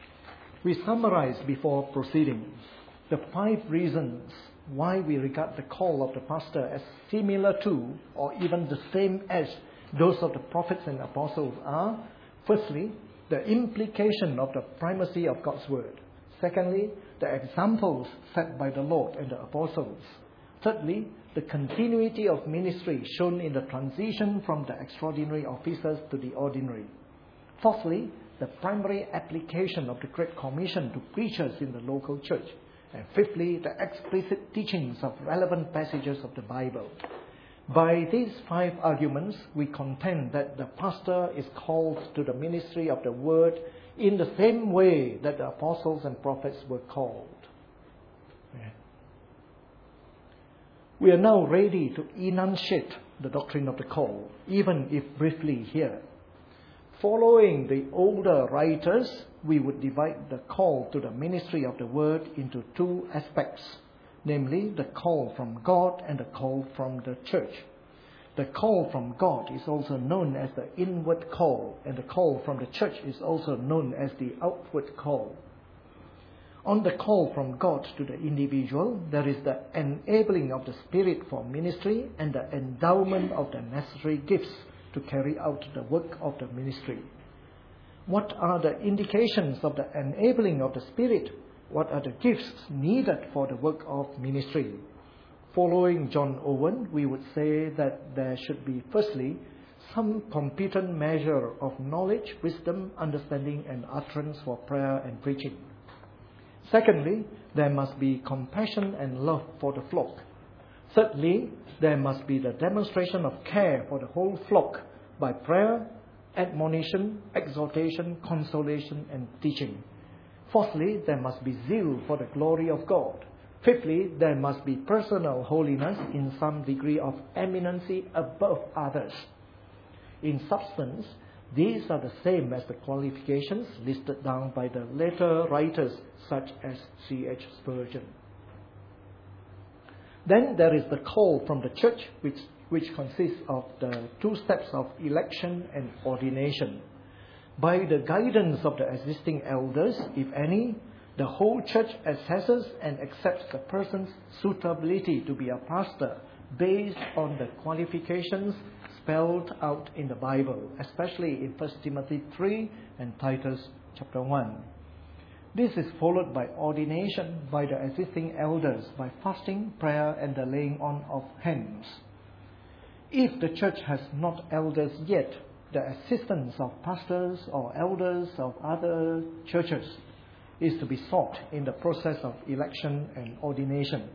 We summarize before proceeding the five reasons why we regard the call of the pastor as similar to, or even the same as, those of the prophets and apostles are. Firstly, the implication of the primacy of God's word. Secondly, the examples set by the Lord and the apostles. Thirdly, the continuity of ministry shown in the transition from the extraordinary officers to the ordinary. Fourthly, the primary application of the Great Commission to preachers in the local church. And fifthly, the explicit teachings of relevant passages of the Bible. By these five arguments, we contend that the pastor is called to the ministry of the word in the same way that the apostles and prophets were called. Yeah. We are now ready to enunciate the doctrine of the call, even if briefly here. Following the older writers, we would divide the call to the ministry of the word into two aspects, namely the call from God and the call from the church. The call from God is also known as the inward call, and the call from the church is also known as the outward call. On the call from God to the individual, there is the enabling of the Spirit for ministry and the endowment of the necessary gifts to carry out the work of the ministry. What are the indications of the enabling of the Spirit? What are the gifts needed for the work of ministry? Following John Owen, we would say that there should be, firstly, some competent measure of knowledge, wisdom, understanding, and utterance for prayer and preaching. Secondly, there must be compassion and love for the flock. Thirdly, there must be the demonstration of care for the whole flock by prayer, admonition, exhortation, consolation, and teaching. Fourthly, there must be zeal for the glory of God. Fifthly, there must be personal holiness in some degree of eminency above others. In substance, These are the same as the qualifications listed down by the later writers such as C H Spurgeon. Then there is the call from the church, which, which consists of the two steps of election and ordination. By the guidance of the existing elders, if any, the whole church assesses and accepts the person's suitability to be a pastor based on the qualifications spelled out in the Bible, especially in First Timothy three and Titus chapter one. This is followed by ordination by the existing elders by fasting, prayer, and the laying on of hands. If the church has not elders yet, the assistance of pastors or elders of other churches is to be sought in the process of election and ordination.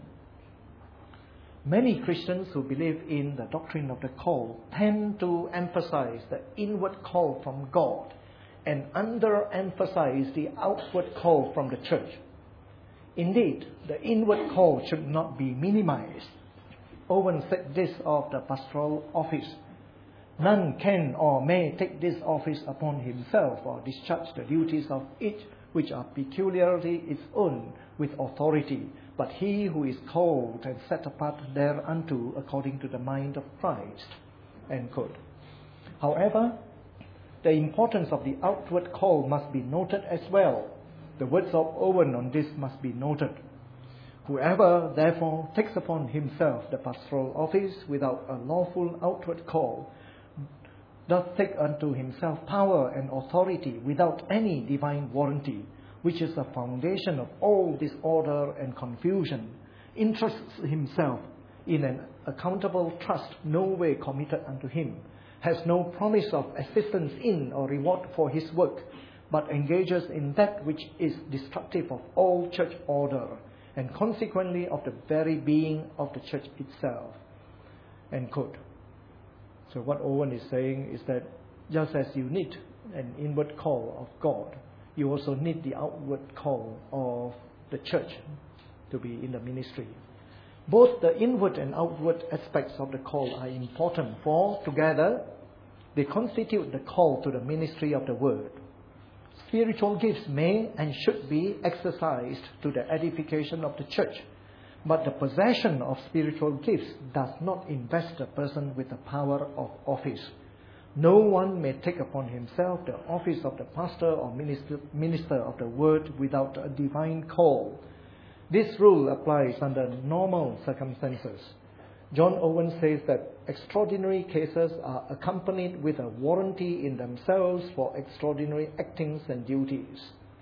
Many Christians who believe in the doctrine of the call tend to emphasize the inward call from God and underemphasize the outward call from the church. Indeed, the inward call should not be minimized. Owen said this of the pastoral office: "None can or may take this office upon himself or discharge the duties of it, which are peculiarly its own, with authority, but he who is called and set apart thereunto according to the mind of Christ." End quote. However, the importance of the outward call must be noted as well. The words of Owen on this must be noted. "Whoever, therefore, takes upon himself the pastoral office without a lawful outward call, doth take unto himself power and authority without any divine warranty, which is the foundation of all disorder and confusion, entrusts himself in an accountable trust no way committed unto him, has no promise of assistance in or reward for his work, but engages in that which is destructive of all church order, and consequently of the very being of the church itself." End quote. So what Owen is saying is that just as you need an inward call of God, you also need the outward call of the church to be in the ministry. Both the inward and outward aspects of the call are important, for together they constitute the call to the ministry of the word. Spiritual gifts may and should be exercised to the edification of the church, but the possession of spiritual gifts does not invest a person with the power of office. No one may take upon himself the office of the pastor or minister, minister of the word without a divine call. This rule applies under normal circumstances. John Owen says that extraordinary cases are accompanied with a warranty in themselves for extraordinary actings and duties.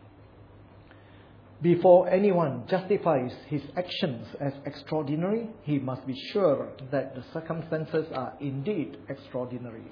Before anyone justifies his actions as extraordinary, he must be sure that the circumstances are indeed extraordinary.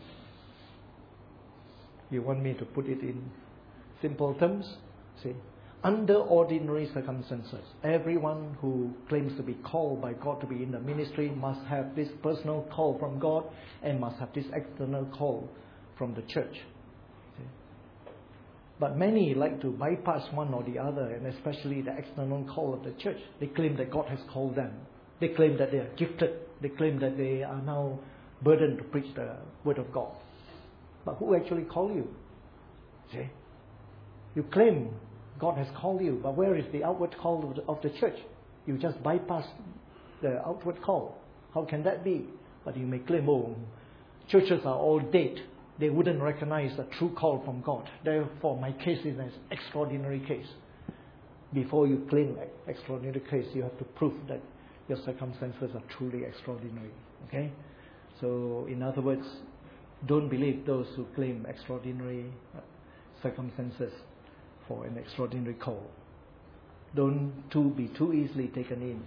You want me to put it in simple terms? See, under ordinary circumstances, everyone who claims to be called by God to be in the ministry must have this personal call from God and must have this external call from the church. See? But many like to bypass one or the other, and especially the external call of the church. They claim that God has called them. They claim that they are gifted. They claim that they are now burdened to preach the word of God. But who actually called you? See? You claim God has called you, but where is the outward call of the, of the church? You just bypass the outward call. How can that be? But you may claim, oh, churches are all dead. They wouldn't recognize a true call from God. Therefore, my case is an extraordinary case. Before you claim an extraordinary case, you have to prove that your circumstances are truly extraordinary. Okay? So, in other words, don't believe those who claim extraordinary circumstances for an extraordinary call. Don't too be too easily taken in.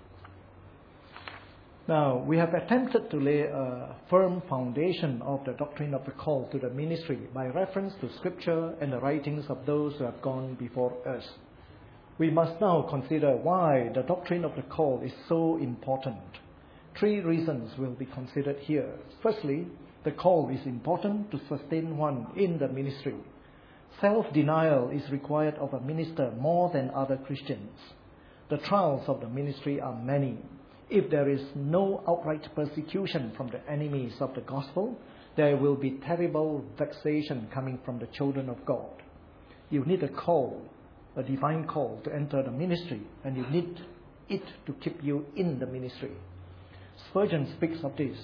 Now, we have attempted to lay a firm foundation of the doctrine of the call to the ministry by reference to Scripture and the writings of those who have gone before us. We must now consider why the doctrine of the call is so important. Three reasons will be considered here. Firstly, the call is important to sustain one in the ministry. Self-denial is required of a minister more than other Christians. The trials of the ministry are many. If there is no outright persecution from the enemies of the gospel, there will be terrible vexation coming from the children of God. You need a call, a divine call to enter the ministry, and you need it to keep you in the ministry. Spurgeon speaks of this.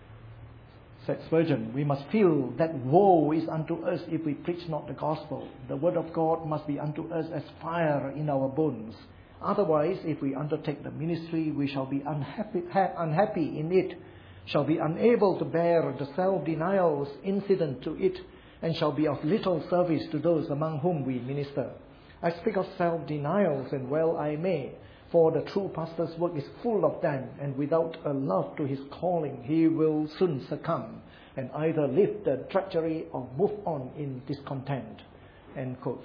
Said Spurgeon, we must feel that woe is unto us if we preach not the gospel. The word of God must be unto us as fire in our bones. Otherwise, if we undertake the ministry, we shall be unhappy, ha- unhappy in it, shall be unable to bear the self-denials incident to it, and shall be of little service to those among whom we minister. I speak of self-denials, and well I may, for the true pastor's work is full of them, and without a love to his calling, he will soon succumb, and either live the drudgery or move on in discontent. End quote.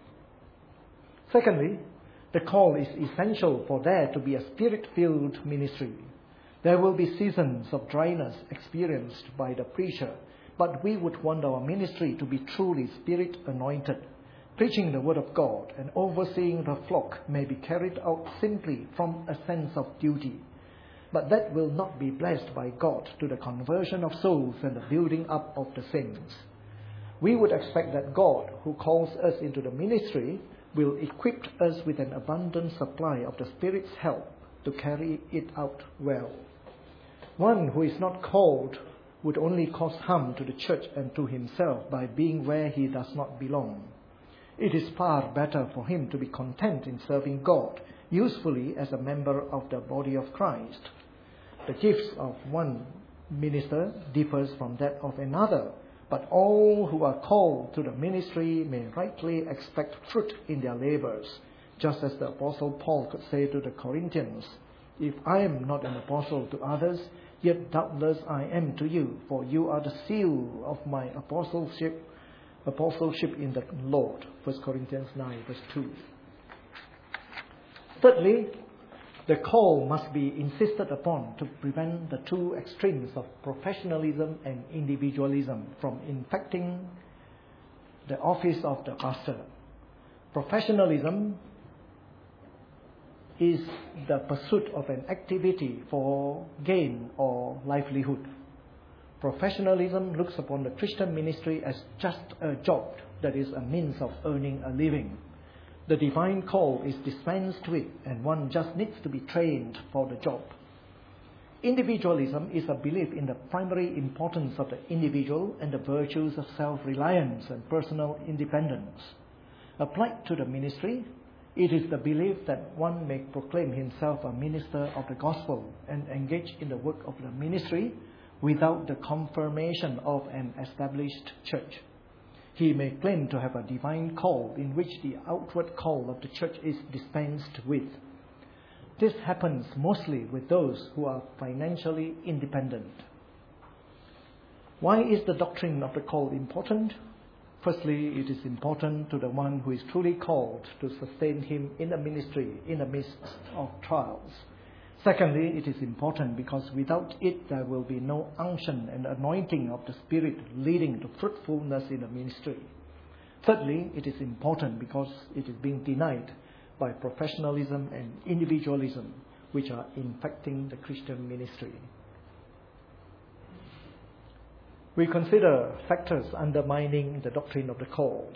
Secondly, the call is essential for there to be a spirit-filled ministry. There will be seasons of dryness experienced by the preacher, but we would want our ministry to be truly spirit-anointed. Preaching the word of God and overseeing the flock may be carried out simply from a sense of duty, but that will not be blessed by God to the conversion of souls and the building up of the saints. We would expect that God, who calls us into the ministry, will equip us with an abundant supply of the Spirit's help to carry it out well. One who is not called would only cause harm to the church and to himself by being where he does not belong. It is far better for him to be content in serving God usefully as a member of the body of Christ. The gifts of one minister differs from that of another, but all who are called to the ministry may rightly expect fruit in their labors, just as the Apostle Paul could say to the Corinthians, "If I am not an apostle to others, yet doubtless I am to you, for you are the seal of my apostleship apostleship in the Lord." First Corinthians nine, verse two. Thirdly, the call must be insisted upon to prevent the two extremes of professionalism and individualism from infecting the office of the pastor. Professionalism is the pursuit of an activity for gain or livelihood. Professionalism looks upon the Christian ministry as just a job that is a means of earning a living. The divine call is dispensed with, and one just needs to be trained for the job. Individualism is a belief in the primary importance of the individual and the virtues of self-reliance and personal independence. Applied to the ministry, it is the belief that one may proclaim himself a minister of the gospel and engage in the work of the ministry without the confirmation of an established church. He may claim to have a divine call in which the outward call of the church is dispensed with. This happens mostly with those who are financially independent. Why is the doctrine of the call important? Firstly, it is important to the one who is truly called to sustain him in the ministry in the midst of trials. Secondly, it is important because without it there will be no unction and anointing of the Spirit leading to fruitfulness in the ministry. Thirdly, it is important because it is being denied by professionalism and individualism, which are infecting the Christian ministry. We consider factors undermining the doctrine of the call.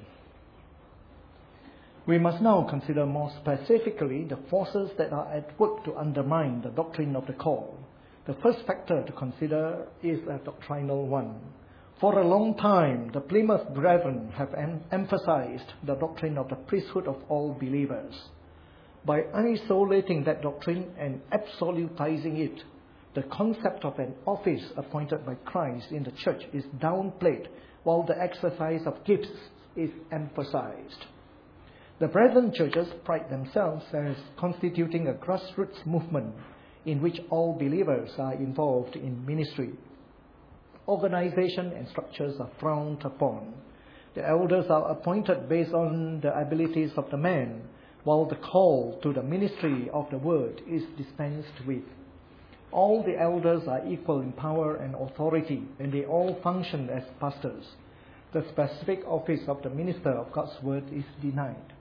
We must now consider more specifically the forces that are at work to undermine the doctrine of the call. The first factor to consider is a doctrinal one. For a long time, the Plymouth Brethren have em- emphasized the doctrine of the priesthood of all believers. By isolating that doctrine and absolutizing it, the concept of an office appointed by Christ in the church is downplayed, while the exercise of gifts is emphasized. The Brethren churches pride themselves as constituting a grassroots movement in which all believers are involved in ministry. Organization and structures are frowned upon. The elders are appointed based on the abilities of the man, while the call to the ministry of the word is dispensed with. All the elders are equal in power and authority, and they all function as pastors. The specific office of the minister of God's word is denied.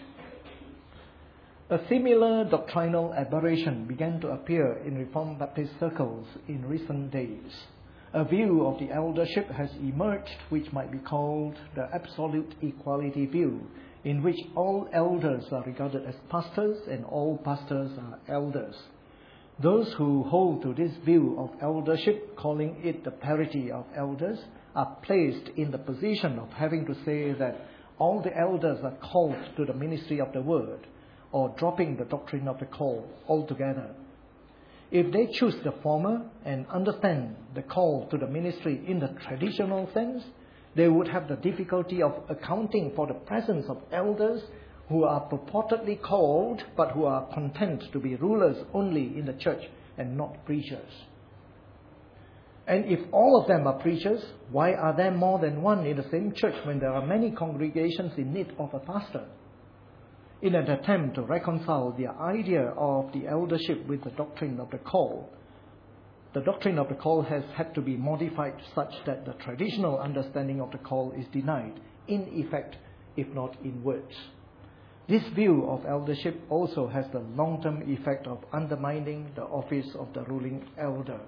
A similar doctrinal aberration began to appear in Reformed Baptist circles in recent days. A view of the eldership has emerged which might be called the absolute equality view, in which all elders are regarded as pastors and all pastors are elders. Those who hold to this view of eldership, calling it the parity of elders, are placed in the position of having to say that all the elders are called to the ministry of the word, or dropping the doctrine of the call altogether. If they choose the former and understand the call to the ministry in the traditional sense, they would have the difficulty of accounting for the presence of elders who are purportedly called but who are content to be rulers only in the church and not preachers. And if all of them are preachers, why are there more than one in the same church when there are many congregations in need of a pastor? In an attempt to reconcile the idea of the eldership with the doctrine of the call, the doctrine of the call has had to be modified such that the traditional understanding of the call is denied, in effect, if not in words. This view of eldership also has the long-term effect of undermining the office of the ruling elder.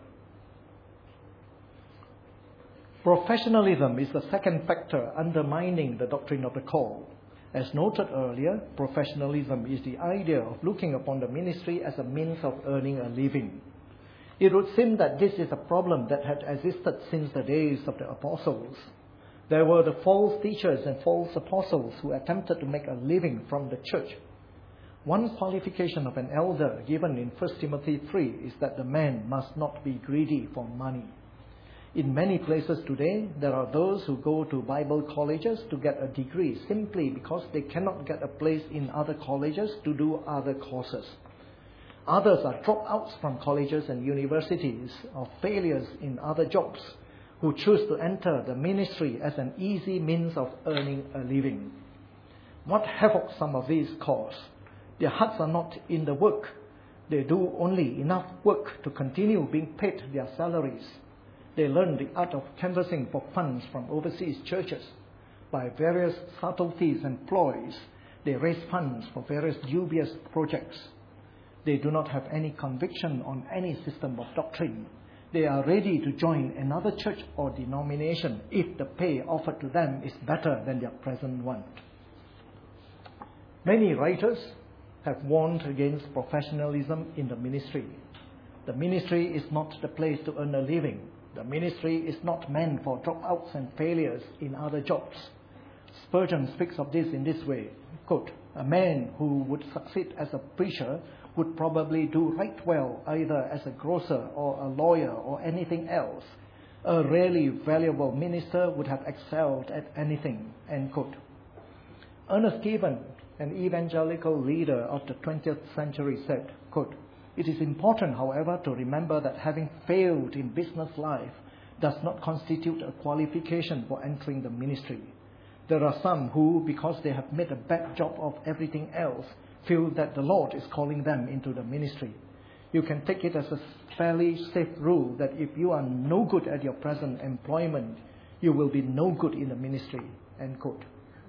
Professionalism is the second factor undermining the doctrine of the call. As noted earlier, professionalism is the idea of looking upon the ministry as a means of earning a living. It would seem that this is a problem that had existed since the days of the apostles. There were the false teachers and false apostles who attempted to make a living from the church. One qualification of an elder given in First Timothy three is that the man must not be greedy for money. In many places today, there are those who go to Bible colleges to get a degree simply because they cannot get a place in other colleges to do other courses. Others are dropouts from colleges and universities or failures in other jobs who choose to enter the ministry as an easy means of earning a living. What havoc some of these cause! Their hearts are not in the work. They do only enough work to continue being paid their salaries. They learn the art of canvassing for funds from overseas churches. By various subtleties and ploys, they raise funds for various dubious projects. They do not have any conviction on any system of doctrine. They are ready to join another church or denomination if the pay offered to them is better than their present one. Many writers have warned against professionalism in the ministry. The ministry is not the place to earn a living. The ministry is not meant for dropouts and failures in other jobs. Spurgeon speaks of this in this way, quote, "A man who would succeed as a preacher would probably do right well either as a grocer or a lawyer or anything else. A really valuable minister would have excelled at anything," end quote. Ernest Given, an evangelical leader of the twentieth century, said, quote, "It is important, however, to remember that having failed in business life does not constitute a qualification for entering the ministry. There are some who, because they have made a bad job of everything else, feel that the Lord is calling them into the ministry. You can take it as a fairly safe rule that if you are no good at your present employment, you will be no good in the ministry," end quote.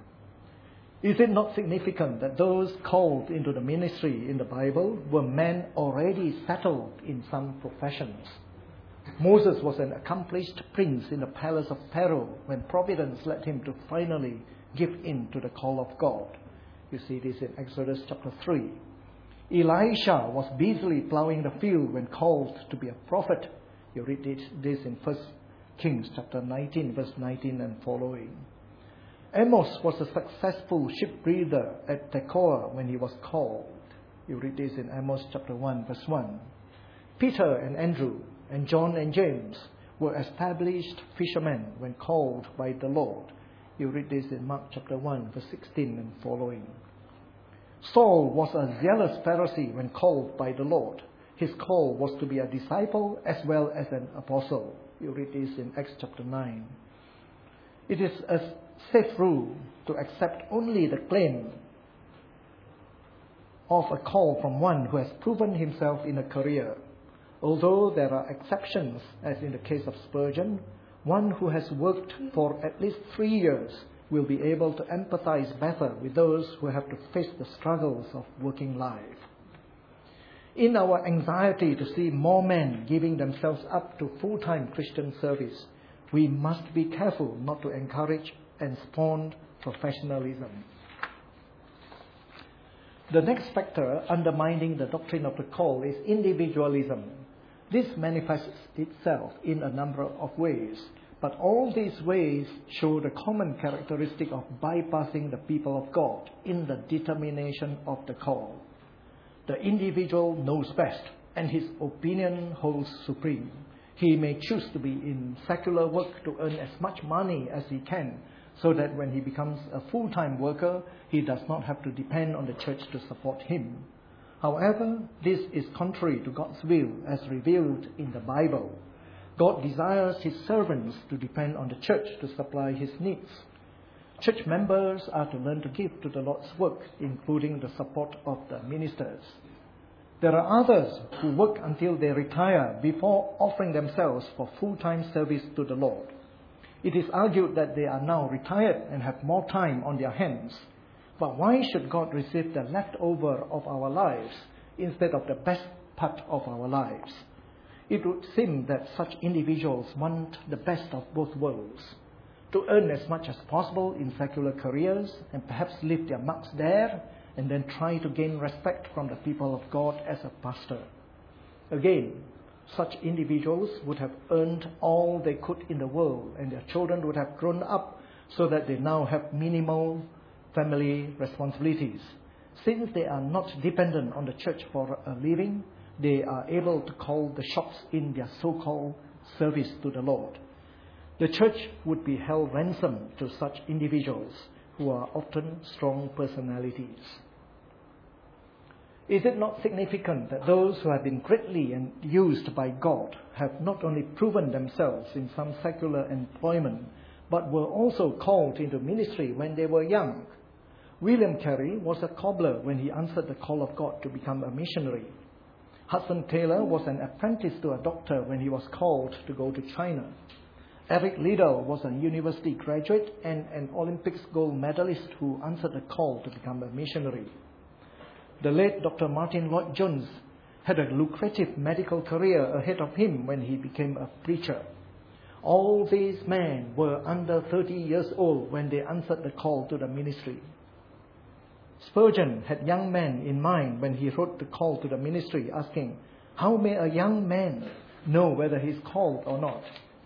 Is it not significant that those called into the ministry in the Bible were men already settled in some professions? Moses was an accomplished prince in the palace of Pharaoh when providence led him to finally give in to the call of God. You see this in Exodus chapter three. Elisha was busily plowing the field when called to be a prophet. You read this in First Kings chapter nineteen, verse nineteen and following. Amos was a successful ship breather at Tekoa when he was called. You read this in Amos chapter one, verse one. Peter and Andrew and John and James were established fishermen when called by the Lord. You read this in Mark chapter one, verse sixteen and following. Saul was a zealous Pharisee when called by the Lord. His call was to be a disciple as well as an apostle. You read this in Acts chapter nine. It is a safe rule to accept only the claim of a call from one who has proven himself in a career. Although there are exceptions, as in the case of Spurgeon, one who has worked for at least three years will be able to empathize better with those who have to face the struggles of working life. In our anxiety to see more men giving themselves up to full-time Christian service, we must be careful not to encourage and spawn professionalism. The next factor undermining the doctrine of the call is individualism. This manifests itself in a number of ways, but all these ways show the common characteristic of bypassing the people of God in the determination of the call. The individual knows best, and his opinion holds supreme. He may choose to be in secular work to earn as much money as he can, so that when he becomes a full-time worker, he does not have to depend on the church to support him. However, this is contrary to God's will as revealed in the Bible. God desires his servants to depend on the church to supply his needs. Church members are to learn to give to the Lord's work, including the support of the ministers. There are others who work until they retire before offering themselves for full-time service to the Lord. It is argued that they are now retired and have more time on their hands. But why should God receive the leftover of our lives instead of the best part of our lives? It would seem that such individuals want the best of both worlds, to earn as much as possible in secular careers and perhaps leave their marks there and then try to gain respect from the people of God as a pastor. Again, such individuals would have earned all they could in the world, and their children would have grown up so that they now have minimal family responsibilities. Since they are not dependent on the church for a living, they are able to call the shots in their so-called service to the Lord. The church would be held ransom to such individuals who are often strong personalities. Is it not significant that those who have been greatly used by God have not only proven themselves in some secular employment, but were also called into ministry when they were young? William Carey was a cobbler when he answered the call of God to become a missionary. Hudson Taylor was an apprentice to a doctor when he was called to go to China. Eric Liddell was a university graduate and an Olympics gold medalist who answered the call to become a missionary. The late Doctor Martin Lloyd-Jones had a lucrative medical career ahead of him when he became a preacher. All these men were under thirty years old when they answered the call to the ministry. Spurgeon had young men in mind when he wrote the call to the ministry, asking, "How may a young man know whether he is called or not?"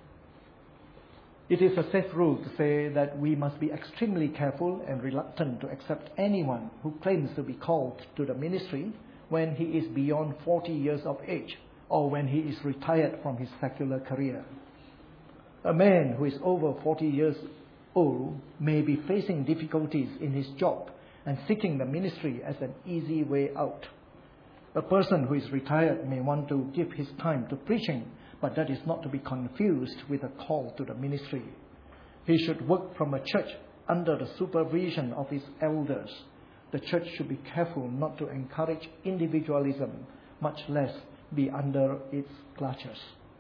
It is a safe rule to say that we must be extremely careful and reluctant to accept anyone who claims to be called to the ministry when he is beyond forty years of age or when he is retired from his secular career. A man who is over forty years old may be facing difficulties in his job and seeking the ministry as an easy way out. A person who is retired may want to give his time to preaching, but that is not to be confused with a call to the ministry. He should work from a church under the supervision of his elders. The church should be careful not to encourage individualism, much less be under its clutches.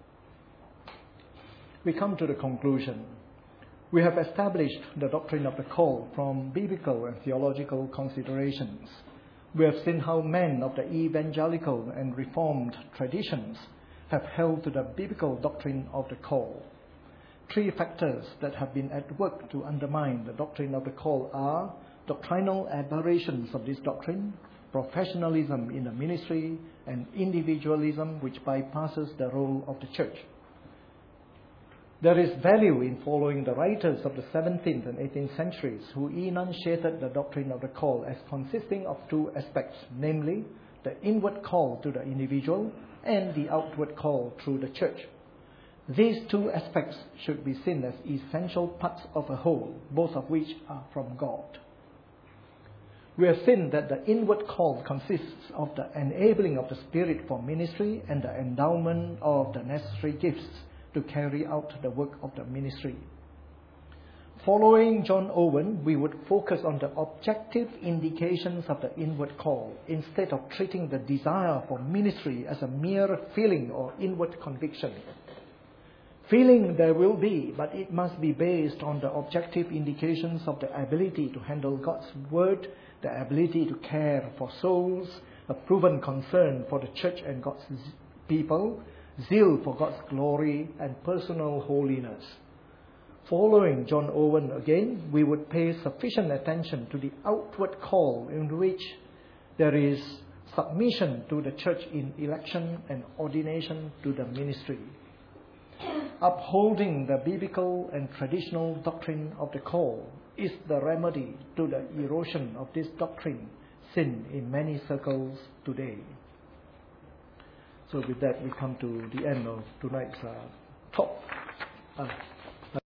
We come to the conclusion. We have established the doctrine of the call from biblical and theological considerations. We have seen how men of the evangelical and reformed traditions have held to the biblical doctrine of the call. Three factors that have been at work to undermine the doctrine of the call are doctrinal aberrations of this doctrine, professionalism in the ministry, and individualism which bypasses the role of the church. There is value in following the writers of the seventeenth and eighteenth centuries who enunciated the doctrine of the call as consisting of two aspects, namely the inward call to the individual and the outward call through the church. These two aspects should be seen as essential parts of a whole, both of which are from God. We have seen that the inward call consists of the enabling of the Spirit for ministry and the endowment of the necessary gifts to carry out the work of the ministry. Following John Owen, we would focus on the objective indications of the inward call instead of treating the desire for ministry as a mere feeling or inward conviction. Feeling there will be, but it must be based on the objective indications of the ability to handle God's word, the ability to care for souls, a proven concern for the church and God's people, zeal for God's glory, and personal holiness. Following John Owen again, we would pay sufficient attention to the outward call in which there is submission to the church in election and ordination to the ministry. Upholding the biblical and traditional doctrine of the call is the remedy to the erosion of this doctrine seen in many circles today. So with that, we come to the end of tonight's uh, talk. Uh,